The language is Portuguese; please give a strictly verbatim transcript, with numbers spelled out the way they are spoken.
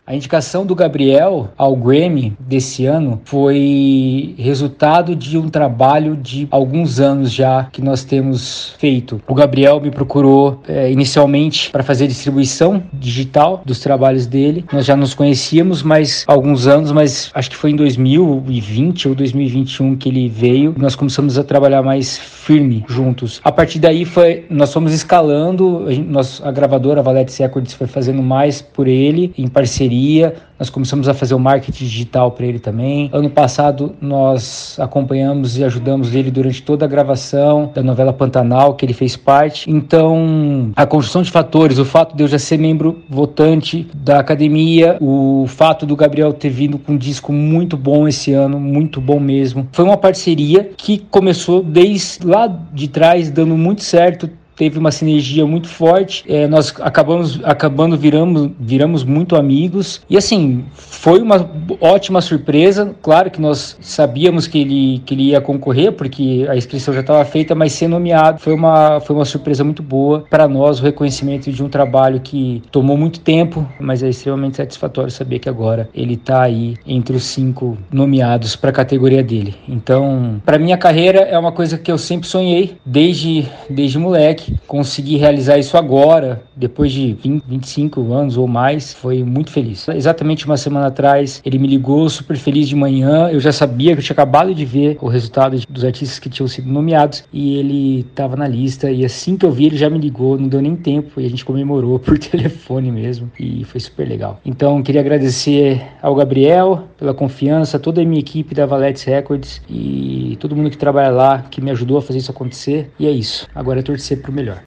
A indicação do Gabriel ao Grammy desse ano foi resultado de um trabalho de alguns anos já que nós temos feito. O Gabriel me procurou é, inicialmente para fazer a distribuição digital dos trabalhos dele. Nós já nos conhecíamos, mas há alguns anos, mas acho que foi em dois mil e vinte ou dois mil e vinte e um que ele veio. Nós começamos a trabalhar mais firme juntos. A partir daí foi, nós fomos escalando, a, gente, nós, a gravadora a Valete Records foi fazendo mais por ele, em parceria. Nós começamos a fazer o marketing digital para ele também. Ano passado nós acompanhamos e ajudamos ele durante toda a gravação da novela Pantanal, que ele fez parte. Então, a construção de fatores, o fato de eu já ser membro votante da academia, o fato do Gabriel ter vindo com um disco muito bom esse ano, muito bom mesmo. Foi uma parceria que começou desde lá de trás, dando muito certo. Teve uma sinergia muito forte, é, nós acabamos acabando viramos, viramos muito amigos, e assim, foi uma ótima surpresa. Claro que nós sabíamos que ele, que ele ia concorrer, porque a inscrição já estava feita, mas ser nomeado foi uma, foi uma surpresa muito boa para nós, o reconhecimento de um trabalho que tomou muito tempo, mas é extremamente satisfatório saber que agora ele está aí entre os cinco nomeados para a categoria dele. Então, para minha carreira é uma coisa que eu sempre sonhei, desde, desde moleque. Consegui realizar isso agora, depois de vinte, vinte e cinco anos ou mais, foi muito feliz. Exatamente uma semana atrás, ele me ligou super feliz de manhã, eu já sabia que eu tinha acabado de ver o resultado dos artistas que tinham sido nomeados, e ele estava na lista, e assim que eu vi ele já me ligou, não deu nem tempo, e a gente comemorou por telefone mesmo, e foi super legal. Então, queria agradecer ao Gabriel pela confiança, toda a minha equipe da Valete Records, e todo mundo que trabalha lá, que me ajudou a fazer isso acontecer, e é isso. Agora é torcer pro melhor.